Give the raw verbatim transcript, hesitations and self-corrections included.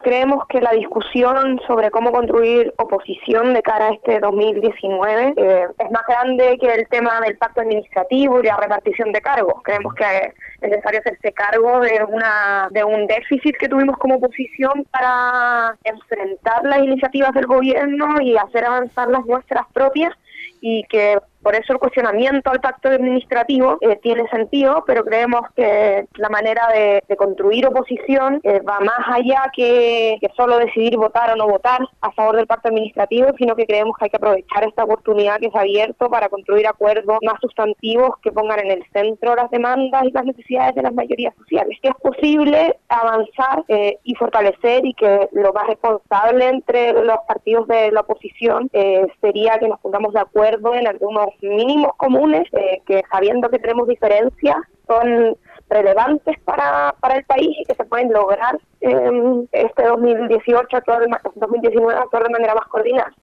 Creemos que la discusión sobre cómo construir oposición de cara a este dos mil diecinueve eh, es más grande que el tema del pacto administrativo y la repartición de cargos. Creemos que es necesario hacerse cargo de una de un déficit que tuvimos como oposición para enfrentar las iniciativas del gobierno y hacer avanzar las nuestras propias, y que por eso el cuestionamiento al pacto administrativo eh, tiene sentido, pero creemos que la manera de, de construir oposición eh, va más allá que, que solo decidir votar o no votar a favor del pacto administrativo, sino que creemos que hay que aprovechar esta oportunidad que se ha abierto para construir acuerdos más sustantivos que pongan en el centro las demandas y las necesidades de las mayorías sociales. Que es posible avanzar eh, y fortalecer, y que lo más responsable entre los partidos de la oposición eh, sería que nos pongamos de acuerdo en algunos mínimos comunes eh, que, sabiendo que tenemos diferencias, son relevantes para, para el país y que se pueden lograr eh, este dos mil dieciocho, actuar, dos mil diecinueve actuar de manera más coordinada.